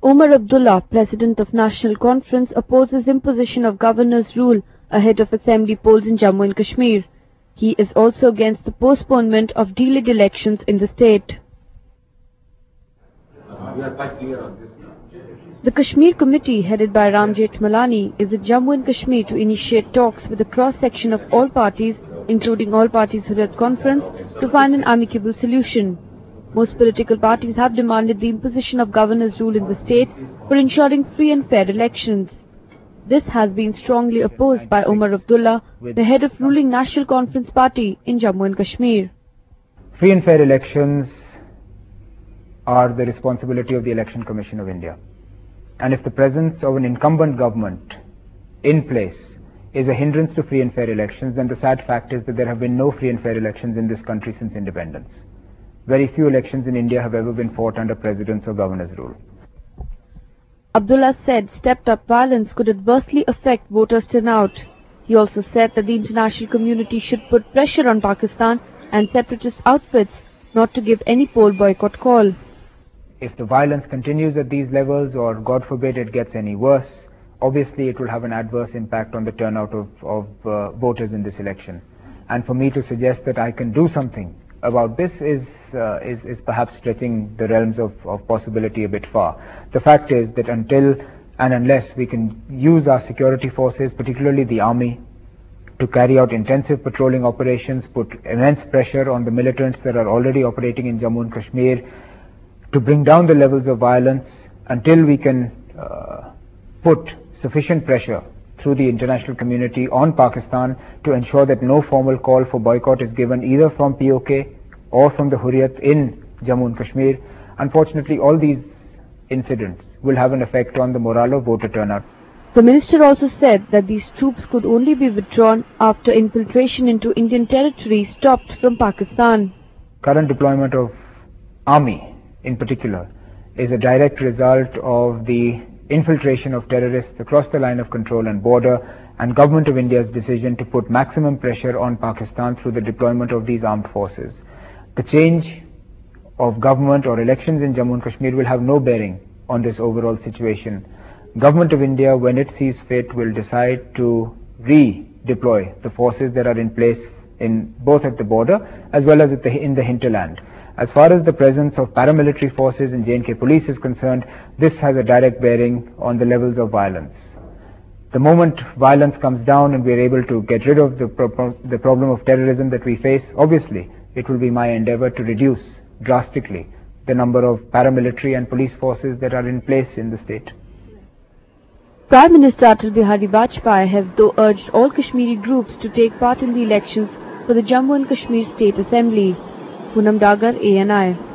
Omar Abdullah, President of National Conference, opposes imposition of governor's rule ahead of assembly polls in Jammu and Kashmir. He is also against the postponement of delayed elections in the state. We are quite clear on this. The Kashmir Committee, headed by Ram Jethmalani, is at Jammu and Kashmir to initiate talks with a cross-section of all parties, including All Parties Hurriyat Conference, to find an amicable solution. Most political parties have demanded the imposition of governor's rule in the state for ensuring free and fair elections. This has been strongly opposed by Omar Abdullah, the head of ruling National Conference Party in Jammu and Kashmir. Free and fair elections are the responsibility of the Election Commission of India. And if the presence of an incumbent government in place is a hindrance to free and fair elections, then the sad fact is that there have been no free and fair elections in this country since independence. Very few elections in India have ever been fought under president's or governor's rule. Abdullah said stepped-up violence could adversely affect voters' turnout. He also said that the international community should put pressure on Pakistan and separatist outfits not to give any poll boycott call. If the violence continues at these levels, or God forbid it gets any worse, obviously it will have an adverse impact on the turnout of voters in this election. And for me to suggest that I can do something about this is perhaps stretching the realms of possibility a bit far. The fact is that until and unless we can use our security forces, particularly the army, to carry out intensive patrolling operations, put immense pressure on the militants that are already operating in Jammu and Kashmir, to bring down the levels of violence, until we can put sufficient pressure through the international community on Pakistan to ensure that no formal call for boycott is given either from POK or from the Hurriyat in Jammu and Kashmir, unfortunately all these incidents will have an effect on the morale of voter turnout. The minister also said that these troops could only be withdrawn after infiltration into Indian territory stopped from Pakistan. Current deployment of army in particular is a direct result of the infiltration of terrorists across the line of control and border, and Government of India's decision to put maximum pressure on Pakistan through the deployment of these armed forces. The change of government or elections in Jammu and Kashmir will have no bearing on this overall situation. Government of India, when it sees fit, will decide to redeploy the forces that are in place in both at the border as well as in the hinterland. As far as the presence of paramilitary forces in J&K police is concerned, this has a direct bearing on the levels of violence. The moment violence comes down and we are able to get rid of the problem of terrorism that we face, obviously it will be my endeavor to reduce drastically the number of paramilitary and police forces that are in place in the state. Prime Minister Atal Bihari Vajpayee has though urged all Kashmiri groups to take part in the elections for the Jammu and Kashmir State Assembly. Poonam Dagar, ANI.